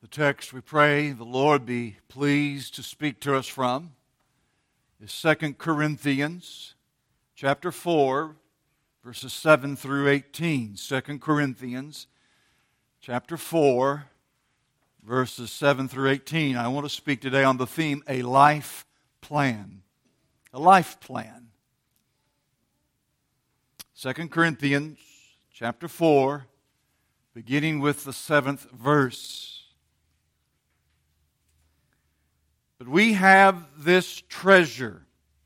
The text we pray the Lord be pleased to speak to us from is 2 Corinthians chapter 4, verses 7 through 18. 2 Corinthians chapter 4, verses 7 through 18. I want to speak today on the theme, a life plan. A life plan. 2 Corinthians chapter 4, beginning with the 7th verse. But we have this treasure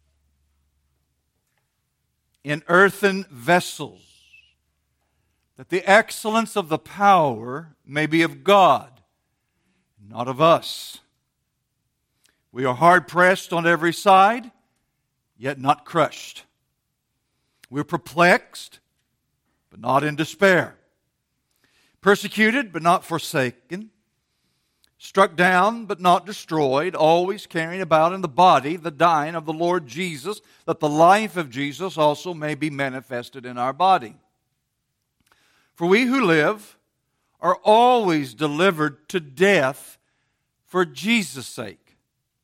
in earthen vessels, that the excellence of the power may be of God, not of us. We are hard pressed on every side, yet not crushed. We're perplexed, but not in despair. Persecuted, but not forsaken. Struck down, but not destroyed, always carrying about in the body the dying of the Lord Jesus, that the life of Jesus also may be manifested in our body. For we who live are always delivered to death for Jesus' sake,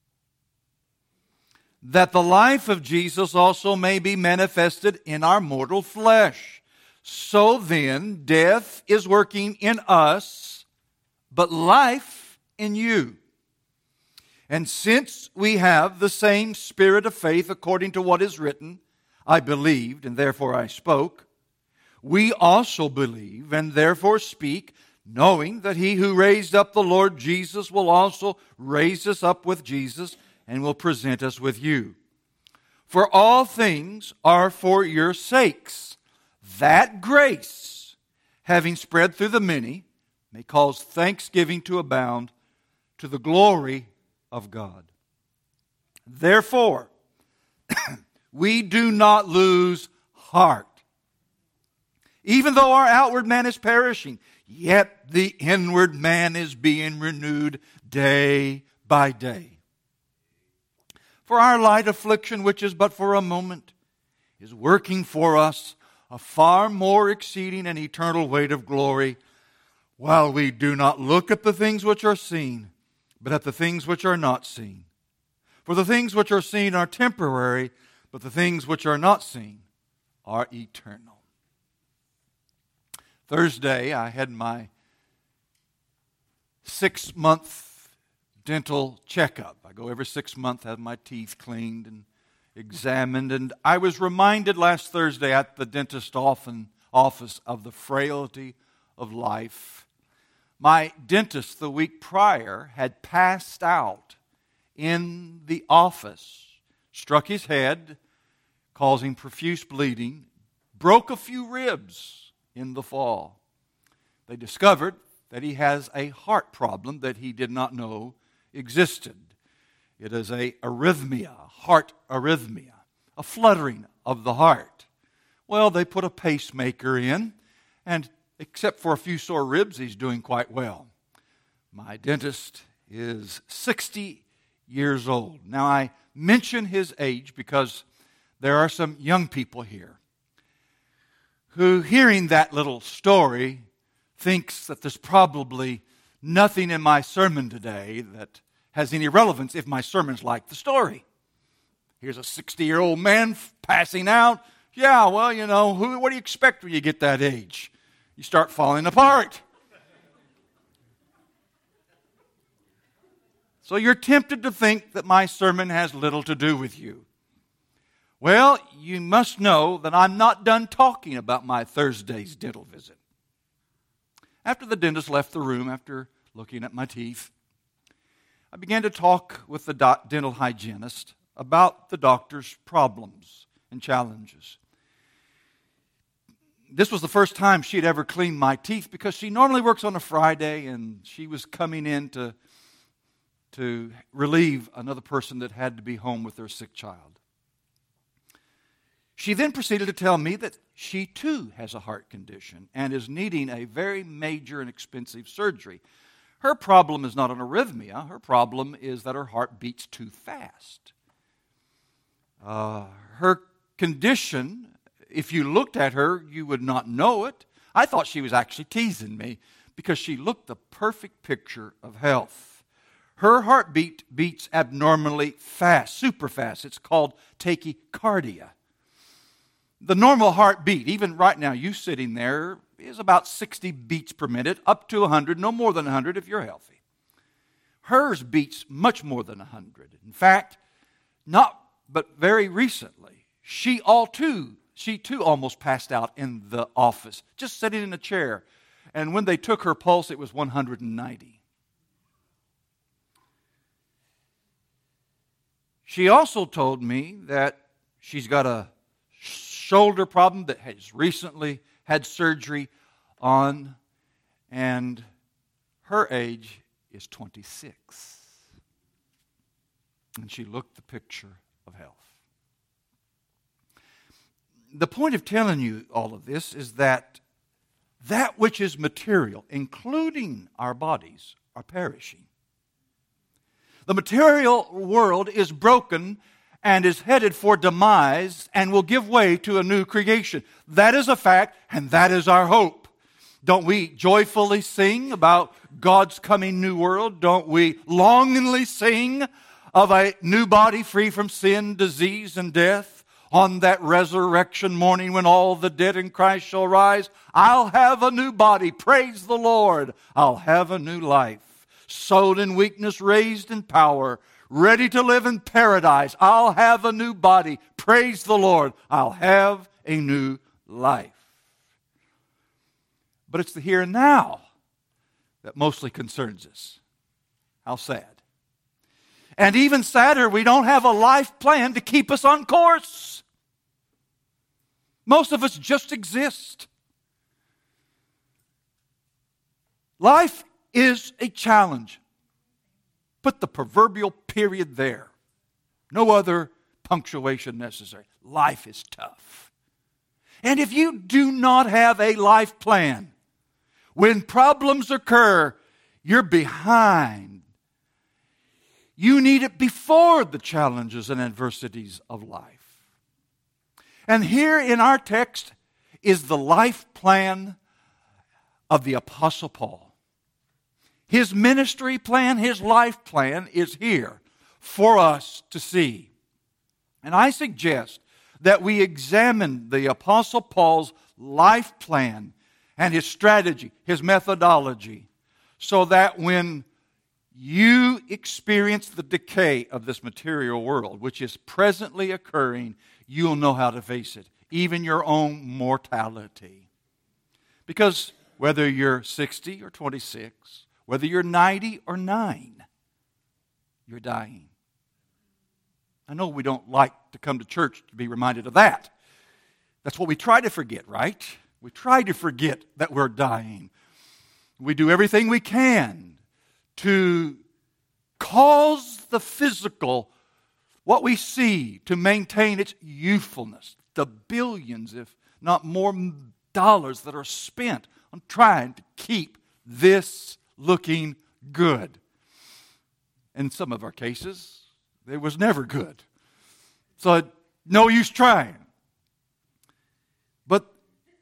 that the life of Jesus also may be manifested in our mortal flesh. So then, death is working in us, but life in you. And since we have the same spirit of faith according to what is written, I believed and therefore I spoke, we also believe and therefore speak, knowing that he who raised up the Lord Jesus will also raise us up with Jesus and will present us with you. For all things are for your sakes, that grace, having spread through the many, may cause thanksgiving to abound to the glory of God. Therefore, we do not lose heart. Even though our outward man is perishing, yet the inward man is being renewed day by day. For our light affliction, which is but for a moment, is working for us a far more exceeding and eternal weight of glory, while we do not look at the things which are seen, but at the things which are not seen. For the things which are seen are temporary, but the things which are not seen are eternal. Thursday, I had my 6-month dental checkup. I go every 6 months, have my teeth cleaned and examined. And I was reminded last Thursday at the dentist office of the frailty of life. My dentist the week prior had passed out in the office, struck his head, causing profuse bleeding, broke a few ribs in the fall. They discovered that he has a heart problem that he did not know existed. It is a arrhythmia, heart arrhythmia, a fluttering of the heart. Well, they put a pacemaker in, and except for a few sore ribs, he's doing quite well. My dentist is 60 years old. Now, I mention his age because there are some young people here who, hearing that little story, thinks that there's probably nothing in my sermon today that has any relevance if my sermon's like the story. Here's a 60-year-old man passing out. Yeah, well, you know, what do you expect when you get that age? You start falling apart. So you're tempted to think that my sermon has little to do with you. Well, you must know that I'm not done talking about my Thursday's dental visit. After the dentist left the room, after looking at my teeth, I began to talk with the dental hygienist about the doctor's problems and challenges. This was the first time she had ever cleaned my teeth because she normally works on a Friday, and she was coming in to relieve another person that had to be home with their sick child. She then proceeded to tell me that she too has a heart condition and is needing a very major and expensive surgery. Her problem is not an arrhythmia. Her problem is that her heart beats too fast. Her condition, if you looked at her, you would not know it. I thought she was actually teasing me, because she looked the perfect picture of health. Her heartbeat beats abnormally fast, super fast. It's called tachycardia. The normal heartbeat, even right now, you sitting there, is about 60 beats per minute, up to 100, no more than 100 if you're healthy. Hers beats much more than 100. In fact, but very recently, she too almost passed out in the office, just sitting in a chair. And when they took her pulse, it was 190. She also told me that she's got a shoulder problem that has recently had surgery on, and her age is 26. And she looked the picture of health. The point of telling you all of this is that which is material, including our bodies, are perishing. The material world is broken and is headed for demise and will give way to a new creation. That is a fact, and that is our hope. Don't we joyfully sing about God's coming new world? Don't we longingly sing of a new body free from sin, disease, and death? On that resurrection morning when all the dead in Christ shall rise, I'll have a new body, praise the Lord. I'll have a new life, sold in weakness, raised in power, ready to live in paradise. I'll have a new body, praise the Lord. I'll have a new life. But it's the here and now that mostly concerns us. How sad. And even sadder, we don't have a life plan to keep us on course. Most of us just exist. Life is a challenge. Put the proverbial period there. No other punctuation necessary. Life is tough. And if you do not have a life plan, when problems occur, you're behind. You need it before the challenges and adversities of life. And here in our text is the life plan of the Apostle Paul. His ministry plan, his life plan is here for us to see. And I suggest that we examine the Apostle Paul's life plan and his strategy, his methodology, so that when you experience the decay of this material world, which is presently occurring, you'll know how to face it, even your own mortality. Because whether you're 60 or 26, whether you're 90 or 9, you're dying. I know we don't like to come to church to be reminded of that. That's what we try to forget, right? We try to forget that we're dying. We do everything we can to cause the physical, what we see, to maintain its youthfulness. The billions, if not more, dollars that are spent on trying to keep this looking good. In some of our cases, it was never good. So no use trying. But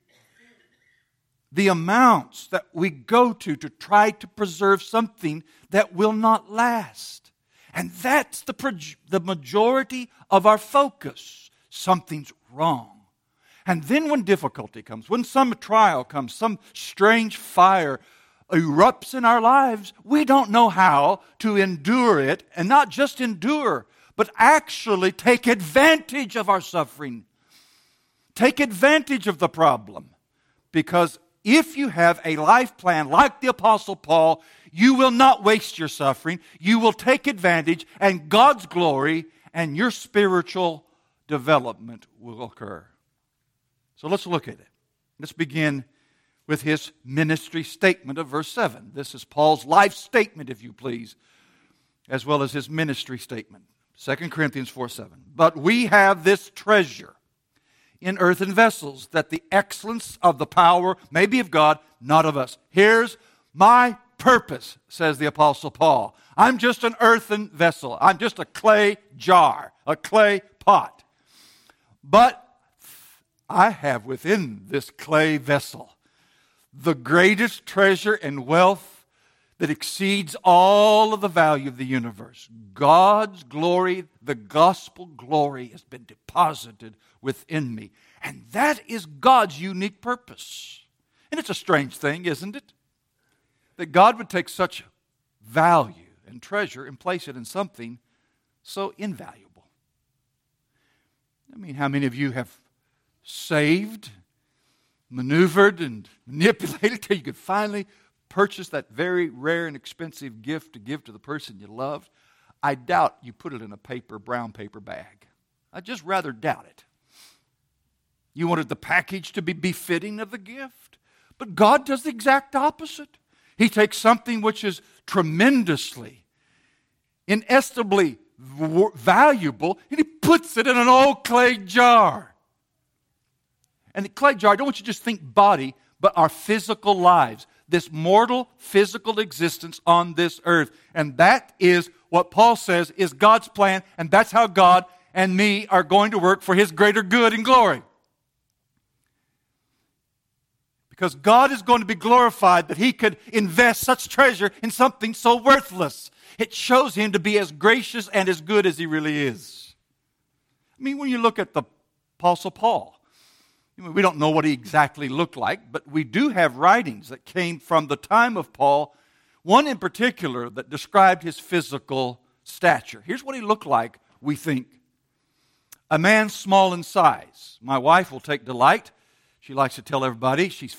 the amounts that we go to try to preserve something that will not last. And that's the majority of our focus. Something's wrong. And then when difficulty comes, when some trial comes, some strange fire erupts in our lives, we don't know how to endure it, and not just endure, but actually take advantage of our suffering. Take advantage of the problem. Because if you have a life plan like the Apostle Paul, you will not waste your suffering. You will take advantage, and God's glory and your spiritual development will occur. So let's look at it. Let's begin with his ministry statement of verse 7. This is Paul's life statement, if you please, as well as his ministry statement. 2 Corinthians 4:7. But we have this treasure in earthen vessels, that the excellence of the power may be of God, not of us. Here's my purpose, says the Apostle Paul. I'm just an earthen vessel. I'm just a clay jar, a clay pot. But I have within this clay vessel the greatest treasure and wealth that exceeds all of the value of the universe. God's glory, the gospel glory, has been deposited within me. And that is God's unique purpose. And it's a strange thing, isn't it? That God would take such value and treasure and place it in something so invaluable. I mean, how many of you have saved, maneuvered, and manipulated till you could finally purchase that very rare and expensive gift to give to the person you loved? I doubt you put it in a brown paper bag. I just rather doubt it. You wanted the package to be befitting of the gift. But God does the exact opposite. He takes something which is tremendously, inestimably valuable, and He puts it in an old clay jar. And the clay jar, I don't want you to just think body, but our physical lives. This mortal, physical existence on this earth. And that is what Paul says is God's plan, and that's how God and me are going to work for His greater good and glory. Because God is going to be glorified that He could invest such treasure in something so worthless. It shows Him to be as gracious and as good as He really is. I mean, when you look at the Apostle Paul, we don't know what he exactly looked like, but we do have writings that came from the time of Paul, one in particular that described his physical stature. Here's what he looked like, we think. A man small in size. My wife will take delight. She likes to tell everybody she's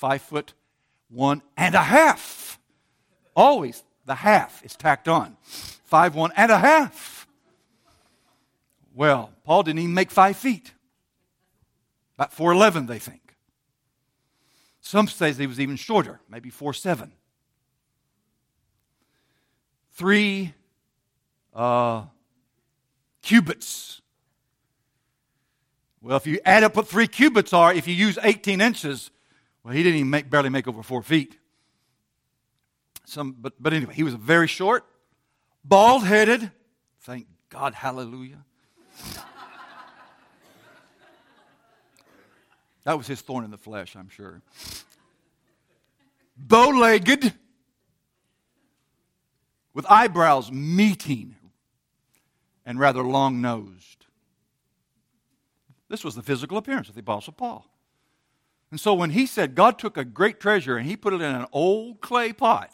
5'1.5". Always the half is tacked on. 5'1.5". Well, Paul didn't even make 5 feet. About 4'11", they think. Some say he was even shorter, maybe 4'7". 3 cubits. Well, if you add up what 3 cubits are, if you use 18 inches, well, he didn't even barely make over 4 feet. But anyway, he was very short, bald-headed. Thank God, hallelujah. That was his thorn in the flesh, I'm sure. Bow-legged, with eyebrows meeting, and rather long-nosed. This was the physical appearance of the Apostle Paul. And so when he said God took a great treasure and He put it in an old clay pot,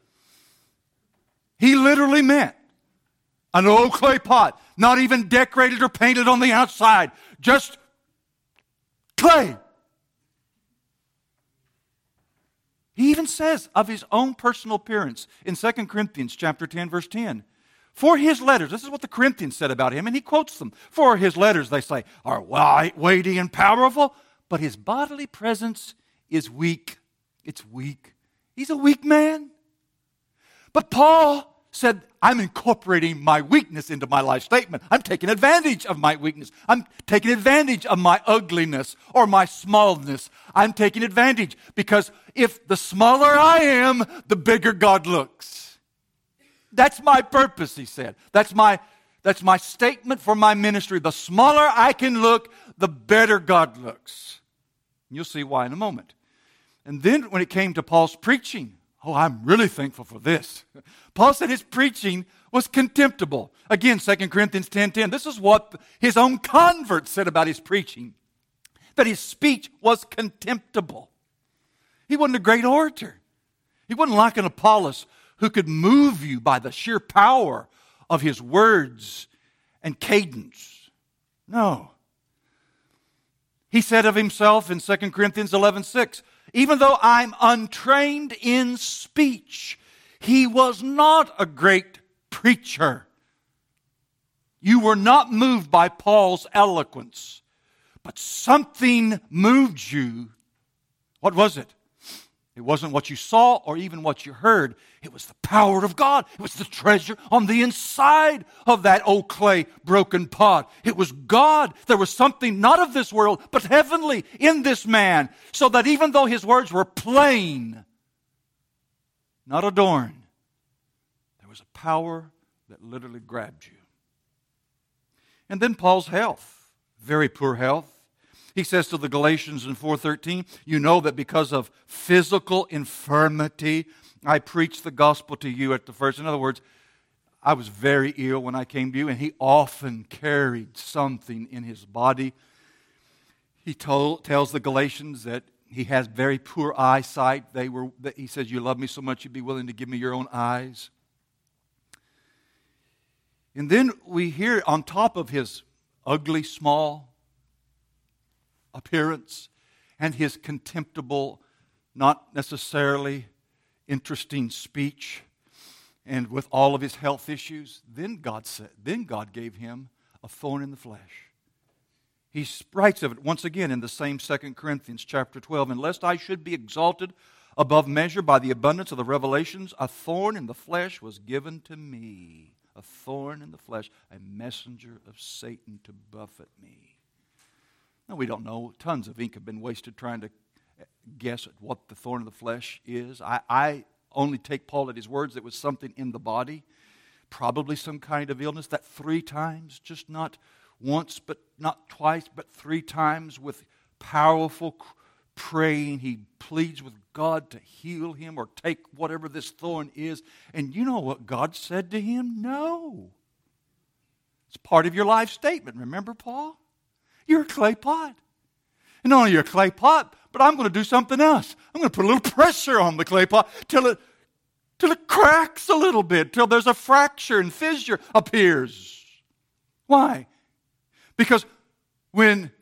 He literally meant an old clay pot, not even decorated or painted on the outside, just clay. He even says of His own personal appearance in 2 Corinthians chapter 10, verse 10. For His letters, this is what the Corinthians said about Him, and he quotes them. For His letters, they say, are weighty and powerful, but His bodily presence is weak. It's weak. He's a weak man. But Paul said, I'm incorporating my weakness into my life statement. I'm taking advantage of my weakness. I'm taking advantage of my ugliness or my smallness. I'm taking advantage because if the smaller I am, the bigger God looks. That's my purpose, he said. That's my statement for my ministry. The smaller I can look, the better God looks. You'll see why in a moment. And then when it came to Paul's preaching, I'm really thankful for this. Paul said his preaching was contemptible. Again, 2 Corinthians 10:10. This is what his own converts said about his preaching. That his speech was contemptible. He wasn't a great orator. He wasn't like an Apollos who could move you by the sheer power of his words and cadence. No. He said of himself in 2 Corinthians 11:6, even though I'm untrained in speech, he was not a great preacher. You were not moved by Paul's eloquence, but something moved you. What was it? It wasn't what you saw or even what you heard. It was the power of God. It was the treasure on the inside of that old clay broken pot. It was God. There was something not of this world, but heavenly in this man. So that even though his words were plain, not adorned, there was a power that literally grabbed you. And then Paul's health. Very poor health. He says to the Galatians in 4:13, you know that because of physical infirmity, I preached the gospel to you at the first. In other words, I was very ill when I came to you, and he often carried something in his body. He tells the Galatians that he has very poor eyesight. He says, you love me so much, you'd be willing to give me your own eyes. And then we hear on top of his ugly, small appearance and his contemptible, not necessarily interesting speech, and with all of his health issues, then God gave him a thorn in the flesh. He writes of it once again in the same 2 Corinthians chapter 12, and lest I should be exalted above measure by the abundance of the revelations, a thorn in the flesh was given to me. A thorn in the flesh, a messenger of Satan to buffet me. Now, we don't know. Tons of ink have been wasted trying to guess at what the thorn of the flesh is. I only take Paul at his words. It was something in the body, probably some kind of illness. That 3 times, just not once, but not twice, but 3 times with powerful praying, he pleads with God to heal him or take whatever this thorn is. And you know what God said to him? No. It's part of your life statement. Remember, Paul? You're a clay pot. And not only you're a clay pot, but I'm going to do something else. I'm going to put a little pressure on the clay pot till it cracks a little bit, till there's a fracture and fissure appears. Why? Because when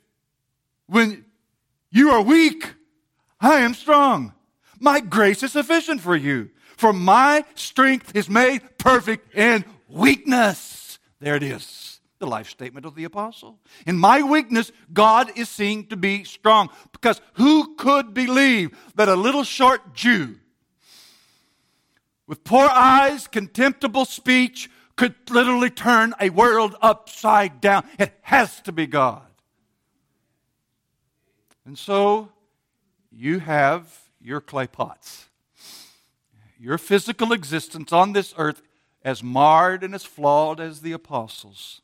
you are weak, I am strong. My grace is sufficient for you. For my strength is made perfect in weakness. There it is, the life statement of the apostle. In my weakness, God is seen to be strong. Because who could believe that a little short Jew with poor eyes, contemptible speech, could literally turn a world upside down? It has to be God. And so you have your clay pots. Your physical existence on this earth as marred and as flawed as the apostles.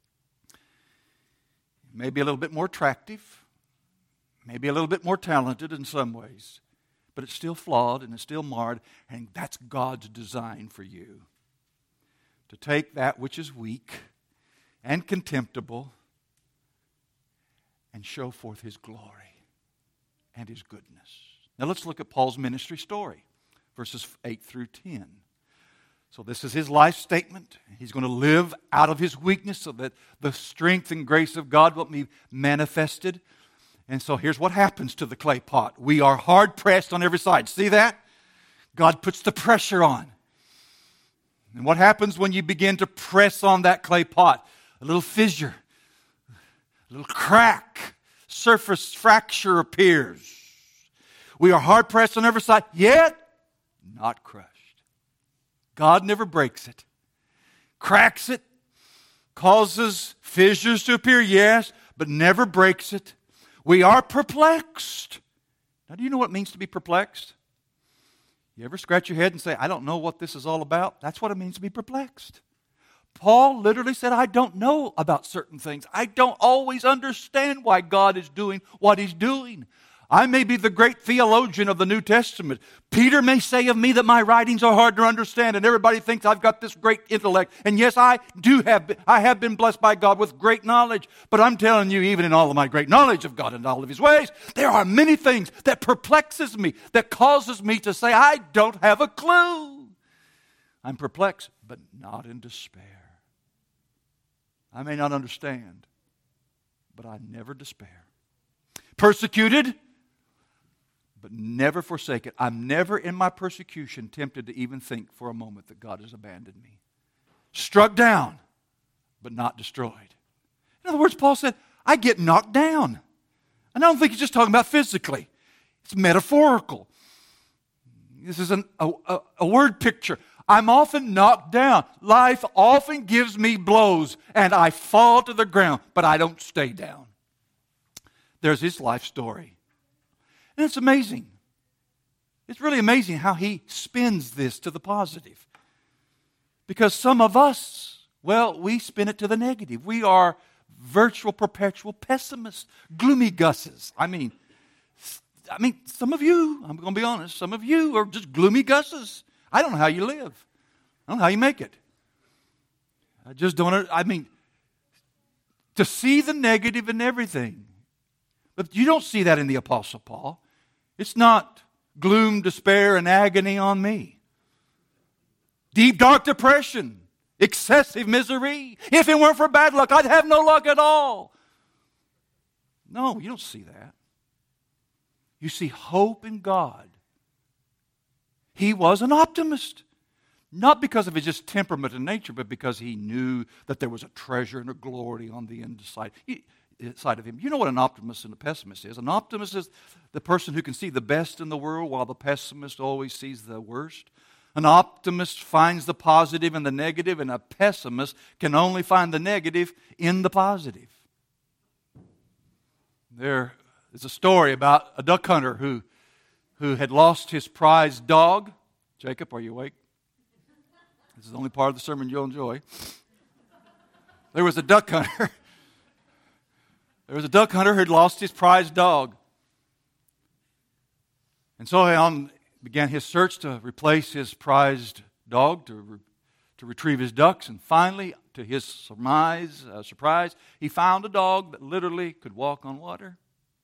Maybe a little bit more attractive, maybe a little bit more talented in some ways, but it's still flawed and it's still marred, and that's God's design for you. To take that which is weak and contemptible and show forth His glory and His goodness. Now let's look at Paul's ministry story, verses 8 through 10. So this is his life statement. He's going to live out of his weakness so that the strength and grace of God will be manifested. And so here's what happens to the clay pot. We are hard pressed on every side. See that? God puts the pressure on. And what happens when you begin to press on that clay pot? A little fissure, a little crack, surface fracture appears. We are hard pressed on every side, yet not crushed. God never breaks it. Cracks it, causes fissures to appear, yes, but never breaks it. We are perplexed. Now, do you know what it means to be perplexed? You ever scratch your head and say, I don't know what this is all about? That's what it means to be perplexed. Paul literally said, I don't know about certain things. I don't always understand why God is doing what He's doing. I may be the great theologian of the New Testament. Peter may say of me that my writings are hard to understand, and everybody thinks I've got this great intellect. And yes, I have been blessed by God with great knowledge. But I'm telling you, even in all of my great knowledge of God and all of His ways, there are many things that perplexes me, that causes me to say, I don't have a clue. I'm perplexed, but not in despair. I may not understand, but I never despair. Persecuted, but never forsaken. I'm never in my persecution tempted to even think for a moment that God has abandoned me. Struck down, but not destroyed. In other words, Paul said, I get knocked down. And I don't think he's just talking about physically. It's metaphorical. This is a word picture. I'm often knocked down. Life often gives me blows, and I fall to the ground, but I don't stay down. There's his life story. And it's amazing. It's really amazing how he spins this to the positive. Because some of us, well, we spin it to the negative. We are virtual, perpetual pessimists, gloomy Gusses. I mean, some of you, I'm going to be honest, some of you are just gloomy Gusses. I don't know how you live. I don't know how you make it. I just don't, to see the negative in everything. But you don't see that in the Apostle Paul. It's not gloom, despair, and agony on me. Deep, dark depression, excessive misery. If it weren't for bad luck, I'd have no luck at all. No, you don't see that. You see hope in God. He was an optimist. Not because of his just temperament and nature, but because he knew that there was a treasure and a glory on the inside of him. You know what an optimist and a pessimist is? An optimist is the person who can see the best in the world, while the pessimist always sees the worst. An optimist finds the positive in the negative, and a pessimist can only find the negative in the positive. There is a story about a duck hunter who had lost his prized dog. Jacob, are you awake? This is the only part of the sermon you'll enjoy. There was a duck hunter. There was a duck hunter who had lost his prized dog. And so he began his search to replace his prized dog, to retrieve his ducks. And finally, to his surprise, he found a dog that literally could walk on water.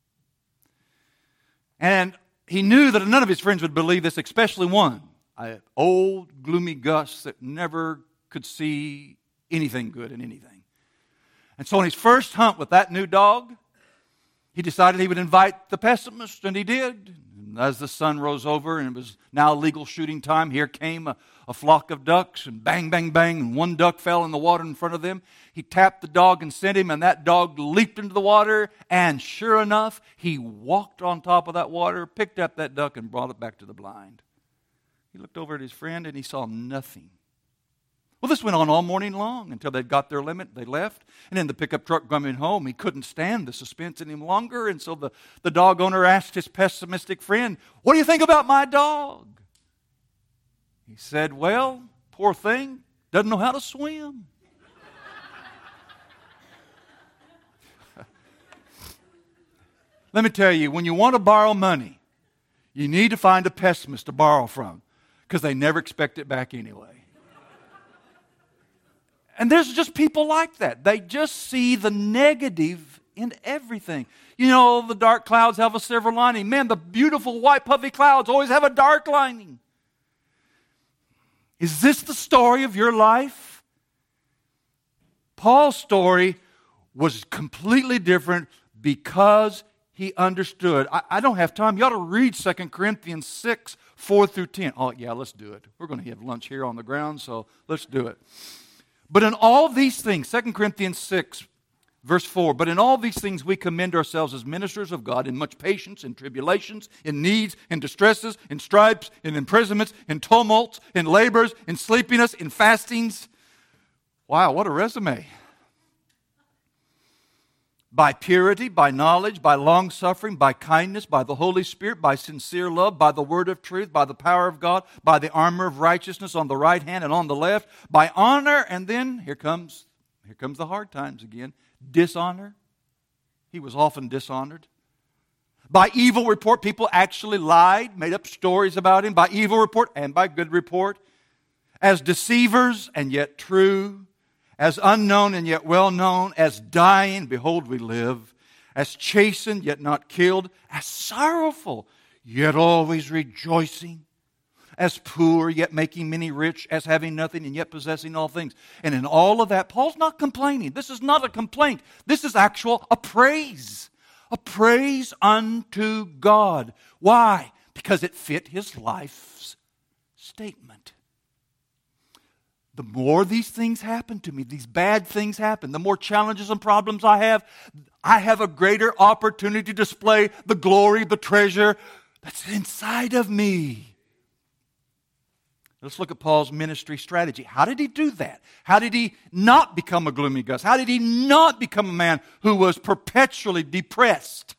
And he knew that none of his friends would believe this, especially one, an old, gloomy Gus that never could see anything good in anything. And so on his first hunt with that new dog, he decided he would invite the pessimist, and he did. And as the sun rose over and it was now legal shooting time, here came a flock of ducks, and bang, bang, bang, and one duck fell in the water in front of them. He tapped the dog and sent him, and that dog leaped into the water, and sure enough, he walked on top of that water, picked up that duck, and brought it back to the blind. He looked over at his friend, and he saw nothing. Well, this went on all morning long until they'd got their limit. They left. And then the pickup truck coming home, he couldn't stand the suspense any longer. And so the dog owner asked his pessimistic friend, "What do you think about my dog?" He said, "Well, poor thing, doesn't know how to swim." Let me tell you, when you want to borrow money, you need to find a pessimist to borrow from, because they never expect it back anyway. And there's just people like that. They just see the negative in everything. You know, the dark clouds have a silver lining. Man, the beautiful white puffy clouds always have a dark lining. Is this the story of your life? Paul's story was completely different because he understood. I don't have time. You ought to read 2 Corinthians 6, 4 through 10. Oh, yeah, let's do it. We're going to have lunch here on the ground, so let's do it. But in all these things, 2 Corinthians 6, verse 4, but in all these things we commend ourselves as ministers of God in much patience, in tribulations, in needs, in distresses, in stripes, in imprisonments, in tumults, in labors, in sleepiness, in fastings. Wow, what a resume. By purity, by knowledge, by long-suffering, by kindness, by the Holy Spirit, by sincere love, by the word of truth, by the power of God, by the armor of righteousness on the right hand and on the left, by honor, and then here comes the hard times again, dishonor. He was often dishonored. By evil report, people actually lied, made up stories about him, by evil report and by good report, as deceivers and yet true, as unknown and yet well known, as dying, behold we live, as chastened yet not killed, as sorrowful yet always rejoicing, as poor yet making many rich, as having nothing and yet possessing all things. And in all of that, Paul's not complaining. This is not a complaint. This is a praise. A praise unto God. Why? Because it fit his life's statement. The more these things happen to me, these bad things happen, the more challenges and problems I have a greater opportunity to display the glory, the treasure that's inside of me. Let's look at Paul's ministry strategy. How did he do that? How did he not become a gloomy Gus? How did he not become a man who was perpetually depressed?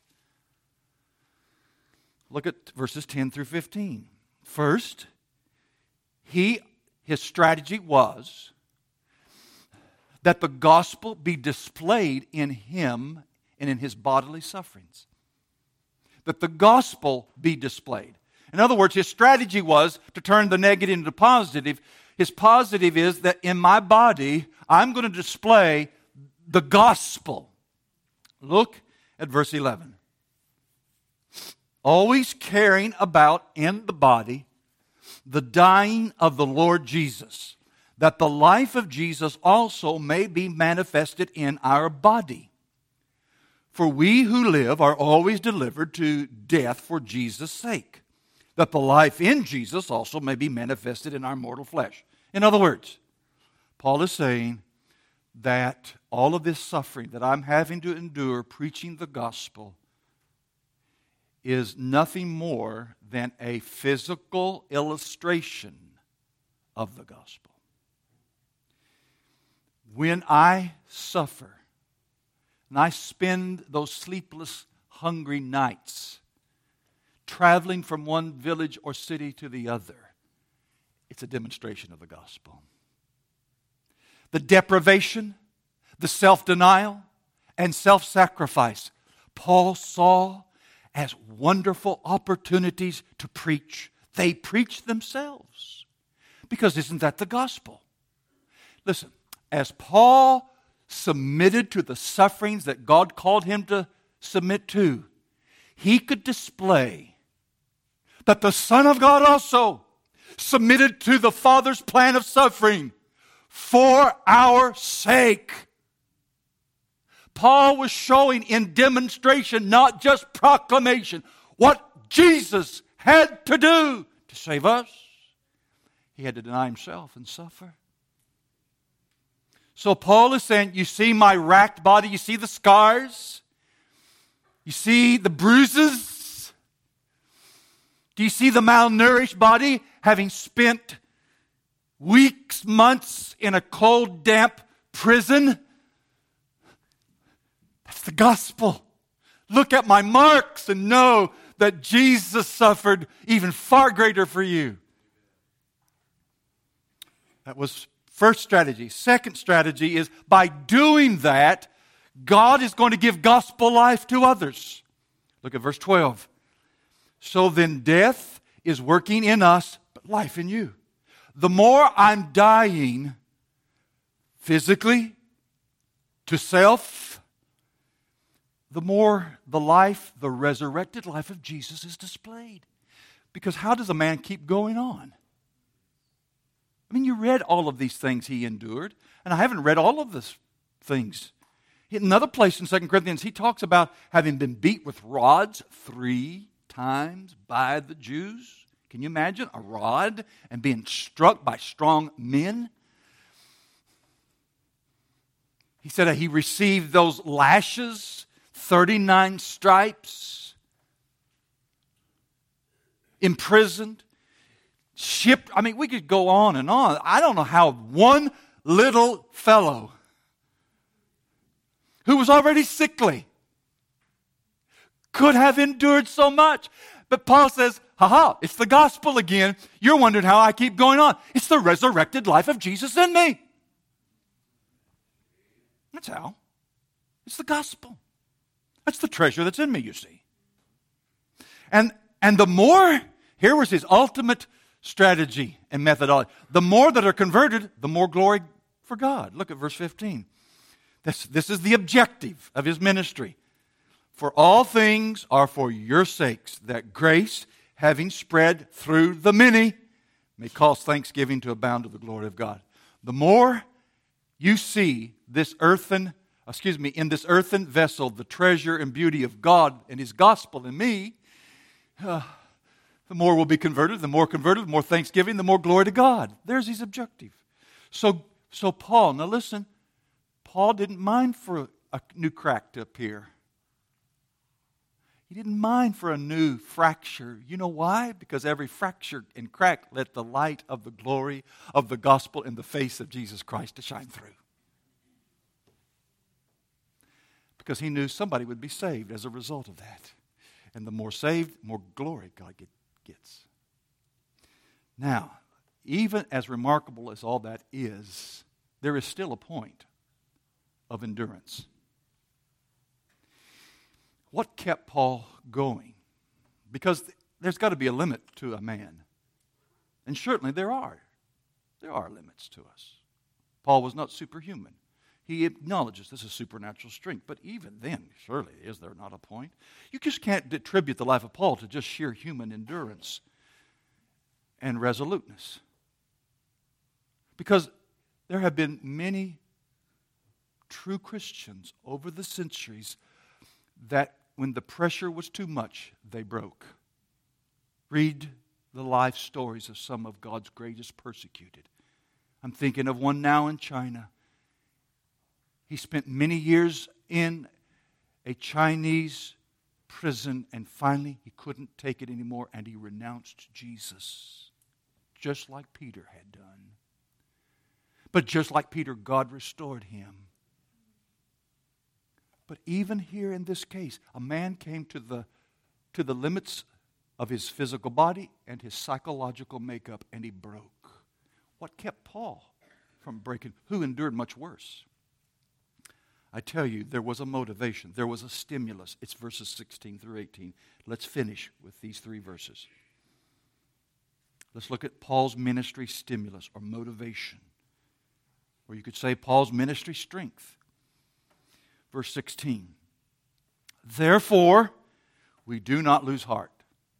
Look at verses 10 through 15. First, his strategy was that the gospel be displayed in Him and in His bodily sufferings. That the gospel be displayed. In other words, His strategy was to turn the negative into positive. His positive is that in my body, I'm going to display the gospel. Look at verse 11. Always carrying about in the body the dying of the Lord Jesus, that the life of Jesus also may be manifested in our body. For we who live are always delivered to death for Jesus' sake, that the life in Jesus also may be manifested in our mortal flesh. In other words, Paul is saying that all of this suffering that I'm having to endure preaching the gospel is nothing more than a physical illustration of the gospel. When I suffer, and I spend those sleepless, hungry nights traveling from one village or city to the other, it's a demonstration of the gospel. The deprivation, the self-denial, and self-sacrifice Paul saw as wonderful opportunities to preach. They preach themselves. Because isn't that the gospel? Listen, as Paul submitted to the sufferings that God called him to submit to, he could display that the Son of God also submitted to the Father's plan of suffering for our sake. Paul was showing in demonstration, not just proclamation, what Jesus had to do to save us. He had to deny himself and suffer. So Paul is saying, you see my racked body, you see the scars, you see the bruises. Do you see the malnourished body having spent weeks, months in a cold, damp prison? That's the gospel. Look at my marks and know that Jesus suffered even far greater for you. That was first strategy. Second strategy is by doing that, God is going to give gospel life to others. Look at verse 12. So then death is working in us, but life in you. The more I'm dying physically to self, the more the life, the resurrected life of Jesus is displayed. Because how does a man keep going on? I mean, you read all of these things he endured, and I haven't read all of these things. In another place in 2 Corinthians, he talks about having been beat with rods 3 times by the Jews. Can you imagine a rod and being struck by strong men? He said that he received those lashes, 39 stripes, imprisoned, shipped. I mean, we could go on and on. I don't know how one little fellow who was already sickly could have endured so much. But Paul says, it's the gospel again. You're wondering how I keep going on. It's the resurrected life of Jesus in me. That's how. It's the gospel. That's the treasure that's in me, you see. And the more, here was his ultimate strategy and methodology. The more that are converted, the more glory for God. Look at verse 15. This is the objective of his ministry. For all things are for your sakes, that grace, having spread through the many, may cause thanksgiving to abound to the glory of God. The more you see this in this earthen vessel, the treasure and beauty of God and His gospel in me, the more will be converted, the more thanksgiving, the more glory to God. There's his objective. So Paul, now listen, Paul didn't mind for a new crack to appear. He didn't mind for a new fracture. You know why? Because every fracture and crack let the light of the glory of the gospel in the face of Jesus Christ to shine through. Because he knew somebody would be saved as a result of that. And the more saved, more glory God gets. Now, even as remarkable as all that is, there is still a point. of endurance. What kept Paul going? Because there's got to be a limit to a man. And certainly there are. There are limits to us. Paul was not superhuman. He acknowledges this is supernatural strength. But even then, surely, is there not a point? You just can't attribute the life of Paul to just sheer human endurance and resoluteness. Because there have been many true Christians over the centuries that when the pressure was too much, they broke. Read the life stories of some of God's greatest persecuted. I'm thinking of one now in China. He spent many years in a Chinese prison, and finally he couldn't take it anymore, and he renounced Jesus, just like Peter had done. But just like Peter, God restored him. But even here in this case, a man came to the limits of his physical body and his psychological makeup, and he broke. What kept Paul from breaking? Who endured much worse? I tell you, there was a motivation. There was a stimulus. It's verses 16 through 18. Let's finish with these 3 verses. Let's look at Paul's ministry stimulus or motivation. Or you could say Paul's ministry strength. Verse 16. Therefore, we do not lose heart.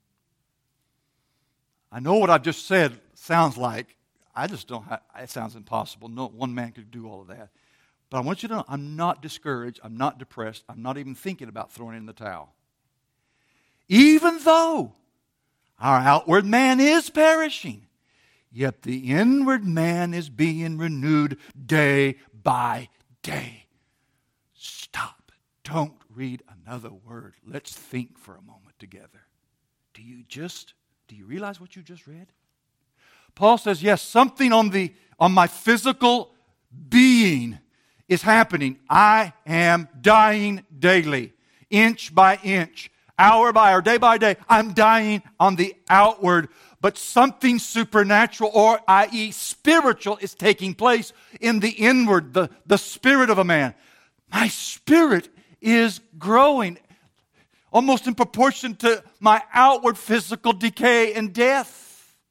I know what I've just said sounds like. I just don't have, it sounds impossible. No one man could do all of that. But I want you to know, I'm not discouraged. I'm not depressed. I'm not even thinking about throwing in the towel. Even though our outward man is perishing, yet the inward man is being renewed day by day. Stop. Don't read another word. Let's think for a moment together. Do you realize what you just read? Paul says, yes, something on my physical being is happening. I am dying daily, inch by inch, hour by hour, day by day. I'm dying on the outward, but something supernatural, or i.e. spiritual, is taking place in the inward, the spirit of a man. My spirit is growing almost in proportion to my outward physical decay and death.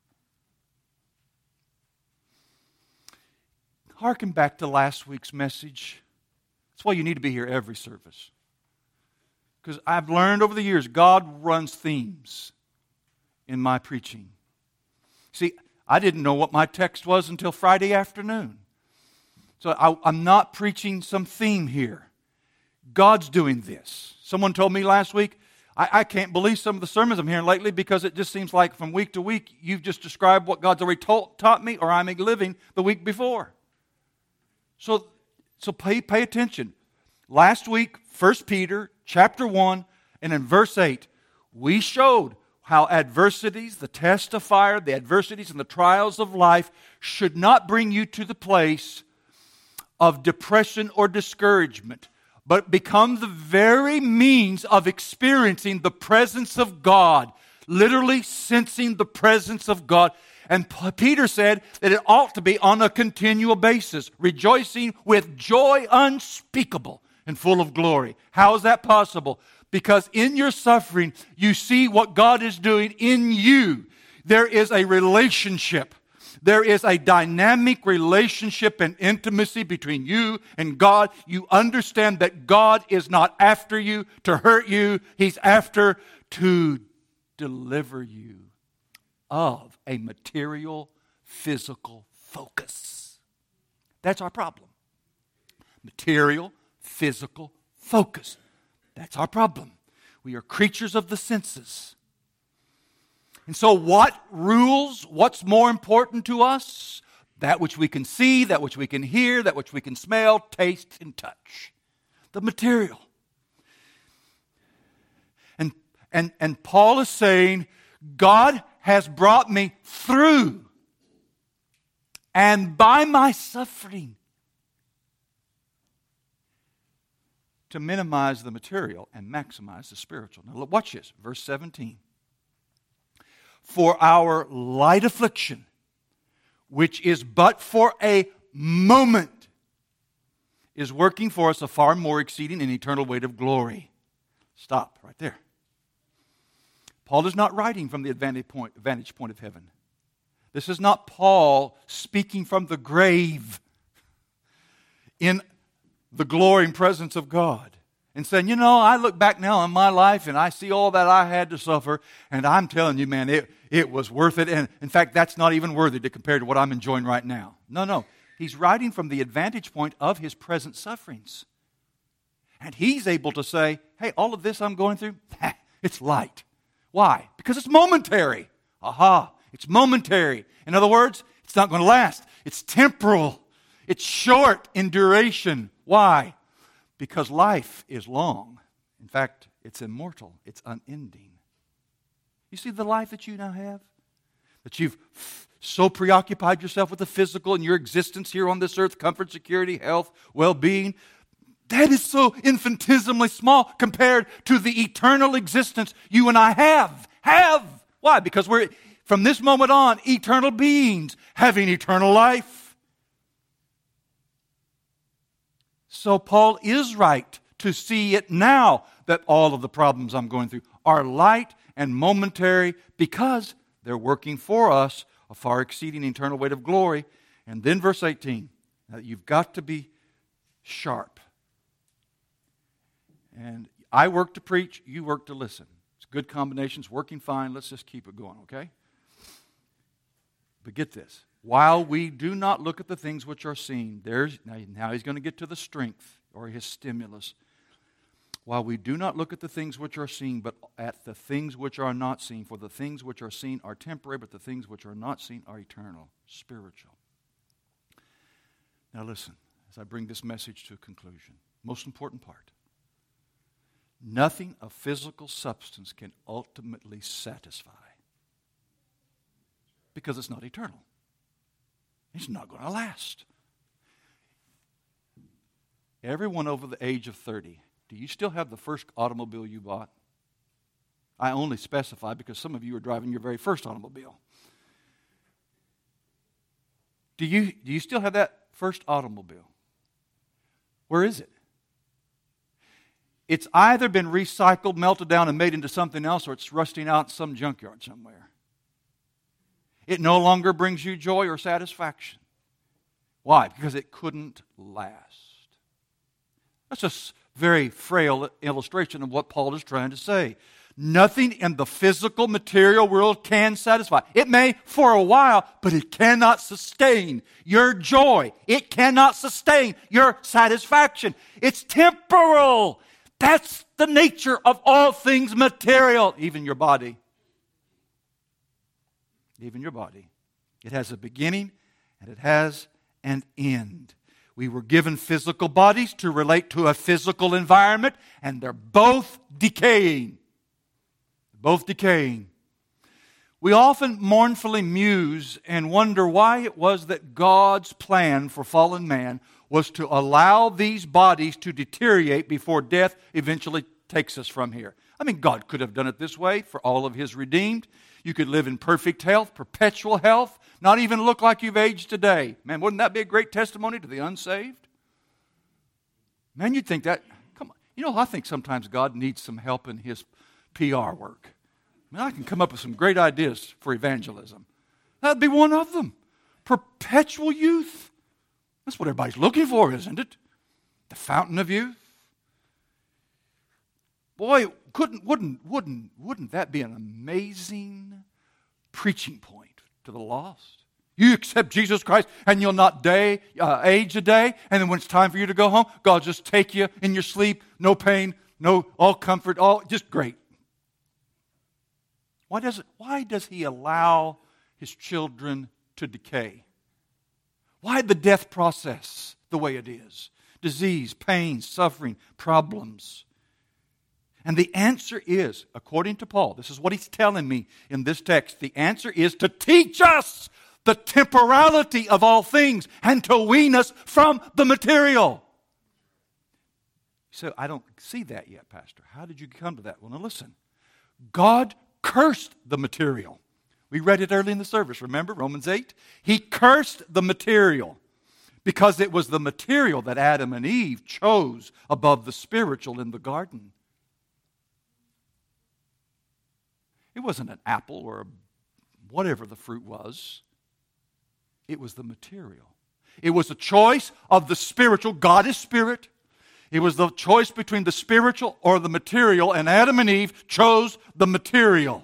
Harken back to last week's message. That's why you need to be here every service. Because I've learned over the years, God runs themes in my preaching. See, I didn't know what my text was until Friday afternoon. So I'm not preaching some theme here. God's doing this. Someone told me last week, I can't believe some of the sermons I'm hearing lately because it just seems like from week to week, you've just described what God's already taught me or I'm living the week before. So pay attention. Last week, 1 Peter chapter 1, and in verse 8, we showed how adversities, the test of fire, the adversities and the trials of life should not bring you to the place of depression or discouragement, but become the very means of experiencing the presence of God, literally sensing the presence of God. And Peter said that it ought to be on a continual basis, rejoicing with joy unspeakable and full of glory. How is that possible? Because in your suffering, you see what God is doing in you. There is a relationship. There is a dynamic relationship and intimacy between you and God. You understand that God is not after you to hurt you. He's after to deliver you of a material, physical focus. That's our problem. Material, physical focus. That's our problem. We are creatures of the senses. And so what rules? What's more important to us? That which we can see, that which we can hear, that which we can smell, taste, and touch. The material. And Paul is saying, God has brought me through. And by my suffering, to minimize the material and maximize the spiritual. Now watch this, verse 17. For our light affliction, which is but for a moment, is working for us a far more exceeding and eternal weight of glory. Stop right there. Paul is not writing from the vantage point of heaven. This is not Paul speaking from the grave in the glory and presence of God and saying, I look back now on my life and I see all that I had to suffer, and I'm telling you, man, it was worth it. And in fact, that's not even worthy to compare to what I'm enjoying right now. No. He's writing from the advantage point of his present sufferings. And he's able to say, hey, all of this I'm going through, it's light. Why? Because it's momentary. Aha, it's momentary. In other words, it's not going to last. It's temporal. It's short in duration. Why? Because life is long. In fact, it's immortal. It's unending. You see the life that you now have? That you've so preoccupied yourself with the physical and your existence here on this earth, comfort, security, health, well-being. That is so infinitesimally small compared to the eternal existence you and I have. Why? Because we're, from this moment on, eternal beings having eternal life. So Paul is right to see it now that all of the problems I'm going through are light and momentary because they're working for us a far exceeding eternal weight of glory. And then verse 18, you've got to be sharp. And I work to preach, you work to listen. It's good combinations, working fine. Let's just keep it going, okay? But get this. While we do not look at the things which are seen, now he's going to get to the strength or his stimulus. While we do not look at the things which are seen, but at the things which are not seen. For the things which are seen are temporary, but the things which are not seen are eternal, spiritual. Now listen, as I bring this message to a conclusion, most important part. Nothing of physical substance can ultimately satisfy because it's not eternal. It's not going to last. Everyone over the age of 30, do you still have the first automobile you bought? I only specify because some of you are driving your very first automobile. Do you still have that first automobile? Where is it? It's either been recycled, melted down, and made into something else, or it's rusting out in some junkyard somewhere. It no longer brings you joy or satisfaction. Why? Because it couldn't last. That's a very frail illustration of what Paul is trying to say. Nothing in the physical, material world can satisfy. It may for a while, but it cannot sustain your joy. It cannot sustain your satisfaction. It's temporal. That's the nature of all things material, even your body. Even your body. It has a beginning and it has an end. We were given physical bodies to relate to a physical environment, and they're both decaying. Both decaying. We often mournfully muse and wonder why it was that God's plan for fallen man was to allow these bodies to deteriorate before death eventually takes us from here. I mean, God could have done it this way for all of His redeemed. You could live in perfect health, perpetual health, not even look like you've aged today. Man, wouldn't that be a great testimony to the unsaved? Man, you'd think that, come on. I think sometimes God needs some help in His PR work. I can come up with some great ideas for evangelism. That'd be one of them. Perpetual youth. That's what everybody's looking for, isn't it? The fountain of youth. Boy, wouldn't that be an amazing preaching point to the lost? You accept Jesus Christ and you'll not age a day, and then when it's time for you to go home, God just take you in your sleep, no pain, all comfort, all just great. Why does He allow His children to decay? Why the death process the way it is? Disease, pain, suffering, problems. And the answer is, according to Paul, this is what he's telling me in this text, the answer is to teach us the temporality of all things and to wean us from the material. You say, I don't see that yet, Pastor. How did you come to that? Well, now listen. God cursed the material. We read it early in the service, remember? Romans 8. He cursed the material because it was the material that Adam and Eve chose above the spiritual in the garden. It wasn't an apple or whatever the fruit was. It was the material. It was a choice of the spiritual. God is spirit. It was the choice between the spiritual or the material, and Adam and Eve chose the material.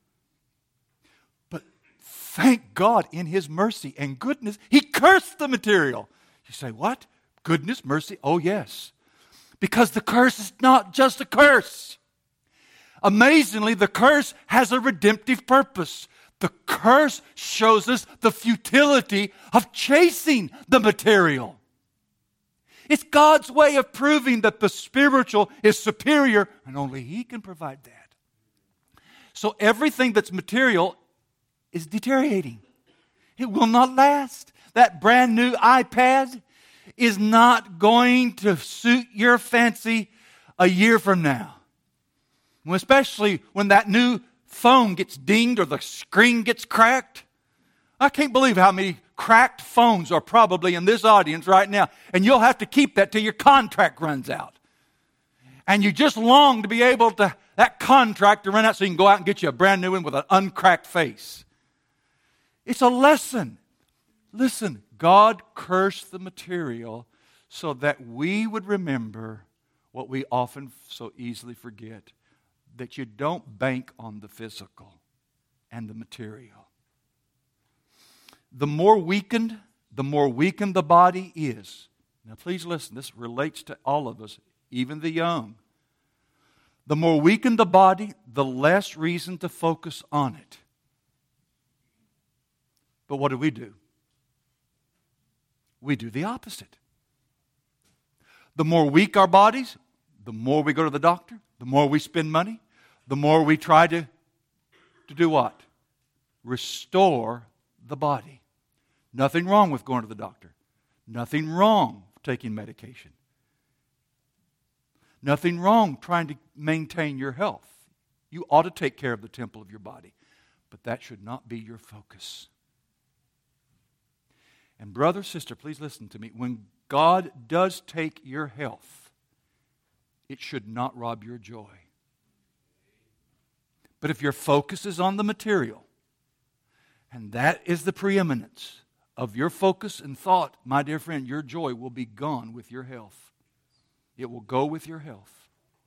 But thank God in His mercy and goodness, He cursed the material. You say, what? Goodness, mercy? Oh, yes. Because the curse is not just a curse. Amazingly, the curse has a redemptive purpose. The curse shows us the futility of chasing the material. It's God's way of proving that the spiritual is superior, and only He can provide that. So everything that's material is deteriorating. It will not last. That brand new iPad is not going to suit your fancy a year from now. Especially when that new phone gets dinged or the screen gets cracked. I can't believe how many cracked phones are probably in this audience right now. And you'll have to keep that till your contract runs out. And you just long to be able to, that contract to run out so you can go out and get you a brand new one with an uncracked face. It's a lesson. Listen, God cursed the material so that we would remember what we often so easily forget, that you don't bank on the physical and the material. The more weakened the body is. Now please listen, this relates to all of us, even the young. The more weakened the body, the less reason to focus on it. But what do? We do the opposite. The more weak our bodies, the more we go to the doctor, the more we spend money, the more we try to do what? Restore the body. Nothing wrong with going to the doctor. Nothing wrong with taking medication. Nothing wrong trying to maintain your health. You ought to take care of the temple of your body. But that should not be your focus. And brother, sister, please listen to me. When God does take your health, it should not rob your joy. But if your focus is on the material, and that is the preeminence of your focus and thought, my dear friend, your joy will be gone with your health. It will go with your health.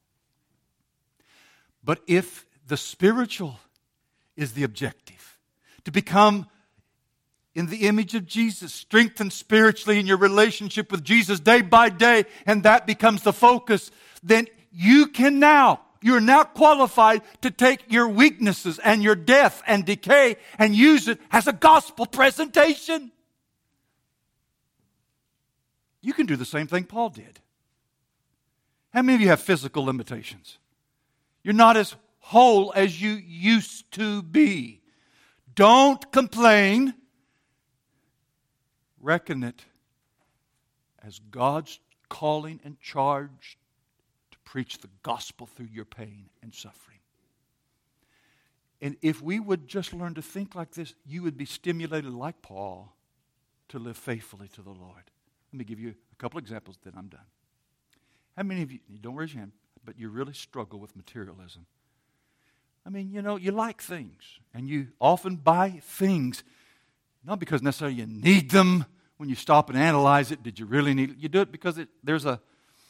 But if the spiritual is the objective, to become in the image of Jesus, strengthened spiritually in your relationship with Jesus day by day, and that becomes the focus, then you're now qualified to take your weaknesses and your death and decay and use it as a gospel presentation. You can do the same thing Paul did. How many of you have physical limitations? You're not as whole as you used to be. Don't complain. Reckon it as God's calling and charge to preach the gospel through your pain and suffering. And if we would just learn to think like this, you would be stimulated like Paul to live faithfully to the Lord. Let me give you a couple examples, then I'm done. How many of you don't raise your hand, but you really struggle with materialism? I mean, you like things, and you often buy things, not because necessarily you need them. When you stop and analyze it, did you really need it? You do it because there's a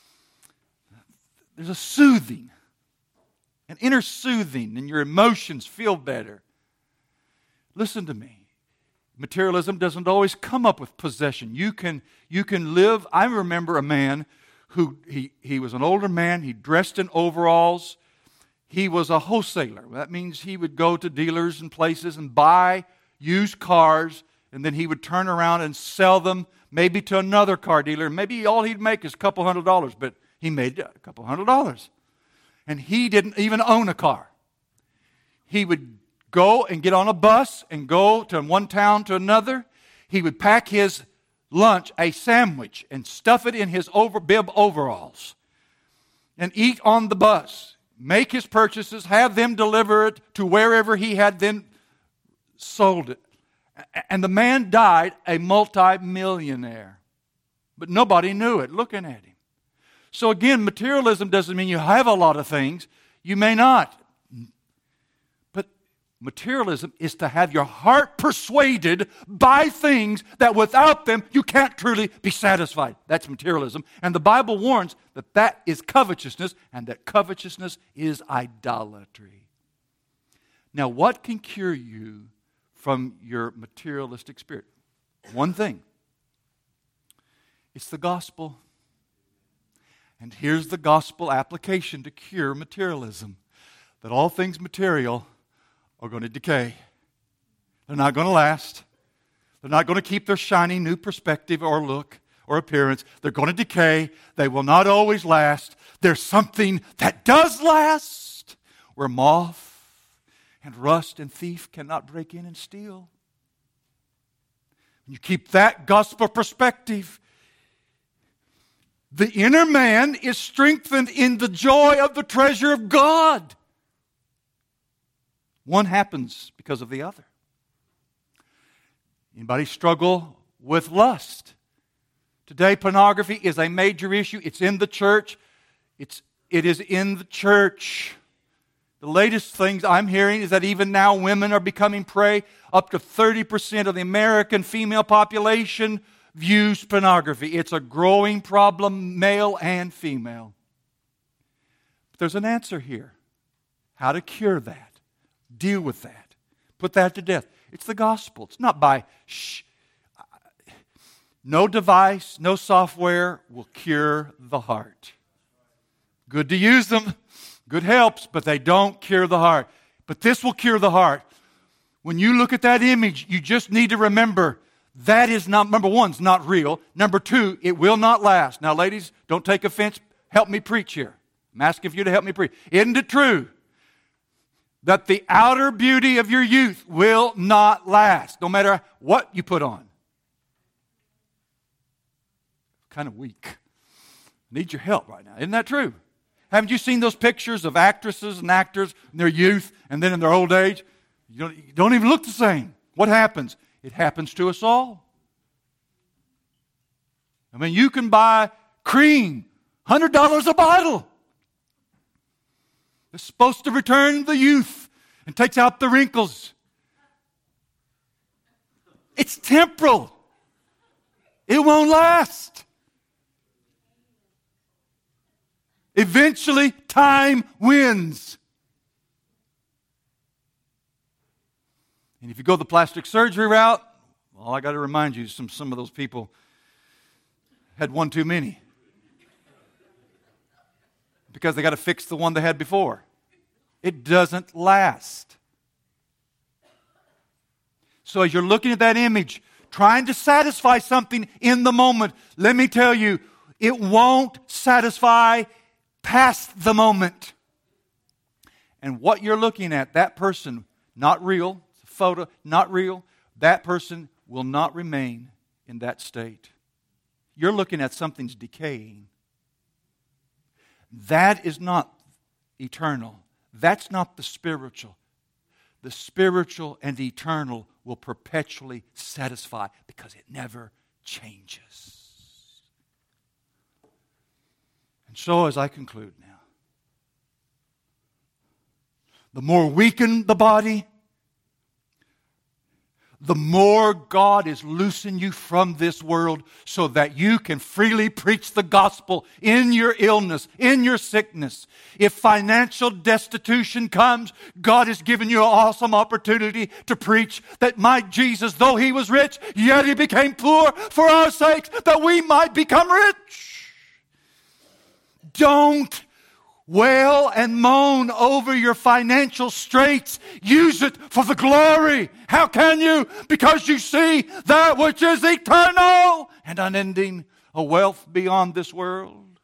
soothing, an inner soothing, and your emotions feel better. Listen to me. Materialism doesn't always come up with possession. You can live. I remember a man who he was an older man. He dressed in overalls. He was a wholesaler. That means he would go to dealers and places and buy used cars, and then he would turn around and sell them maybe to another car dealer. Maybe all he'd make is a couple $100, but he made a couple $100. And he didn't even own a car. He would go and get on a bus and go to one town to another. He would pack his lunch, a sandwich, and stuff it in his bib overalls and eat on the bus. Make his purchases, have them deliver it to wherever he had then sold it. And the man died a multi-millionaire. But nobody knew it looking at him. So again, materialism doesn't mean you have a lot of things. You may not. But materialism is to have your heart persuaded by things that without them you can't truly be satisfied. That's materialism. And the Bible warns that that is covetousness, and that covetousness is idolatry. Now, what can cure you from your materialistic spirit? One thing. It's the gospel. And here's the gospel application to cure materialism. That all things material are going to decay. They're not going to last. They're not going to keep their shiny new perspective or look or appearance. They're going to decay. They will not always last. There's something that does last, where moth and rust and thief cannot break in and steal. When you keep that gospel perspective, the inner man is strengthened in the joy of the treasure of God. One happens because of the other. Anybody struggle with lust? Today, pornography is a major issue. It's in the church. It is in the church. The latest things I'm hearing is that even now women are becoming prey. Up to 30% of the American female population views pornography. It's a growing problem, male and female. But there's an answer here. How to cure that. Deal with that. Put that to death. It's the gospel. It's not by no device, no software will cure the heart. Good to use them. Good helps, but they don't cure the heart. But this will cure the heart. When you look at that image, you just need to remember that is not, number one, it's not real. Number two, it will not last. Now, ladies, don't take offense. Help me preach here. I'm asking for you to help me preach. Isn't it true that the outer beauty of your youth will not last, no matter what you put on? Kind of weak. Need your help right now. Isn't that true? Haven't you seen those pictures of actresses and actors in their youth and then in their old age? You don't even look the same. What happens? It happens to us all. I mean, you can buy cream, $100 a bottle. It's supposed to return the youth and takes out the wrinkles. It's temporal. It won't last. Eventually, time wins. And if you go the plastic surgery route, well, I got to remind you, some of those people had one too many. Because they got to fix the one they had before. It doesn't last. So as you're looking at that image, trying to satisfy something in the moment, let me tell you, it won't satisfy past the moment. And what you're looking at, that person, not real, photo, not real, that person will not remain in that state. You're looking at something's decaying. That is not eternal. That's not the spiritual. The spiritual and eternal will perpetually satisfy because it never changes. And so as I conclude now, the more weakened the body, the more God is loosing you from this world so that you can freely preach the gospel in your illness, in your sickness. If financial destitution comes, God has given you an awesome opportunity to preach that my Jesus, though He was rich, yet He became poor for our sakes, that we might become rich. Don't wail and moan over your financial straits. Use it for the glory. How can you? Because you see that which is eternal and unending, a wealth beyond this world.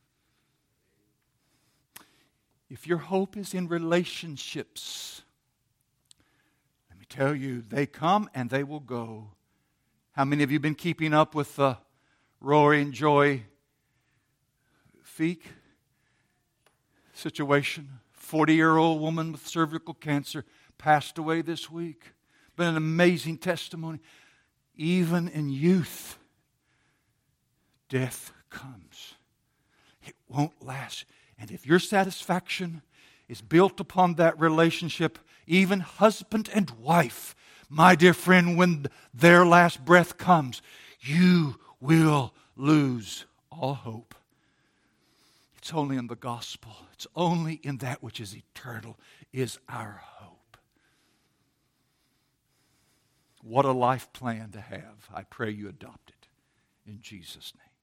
If your hope is in relationships, let me tell you, they come and they will go. How many of you have been keeping up with Rory and Joy Feek situation? 40-year-old woman with cervical cancer passed away this week. Been an amazing testimony. Even in youth, death comes, it won't last. And if your satisfaction is built upon that relationship, even husband and wife, my dear friend, when their last breath comes, you will lose all hope. It's only in the gospel, it's only in that which is eternal is our hope. What a life plan to have. I pray you adopt it in Jesus' name.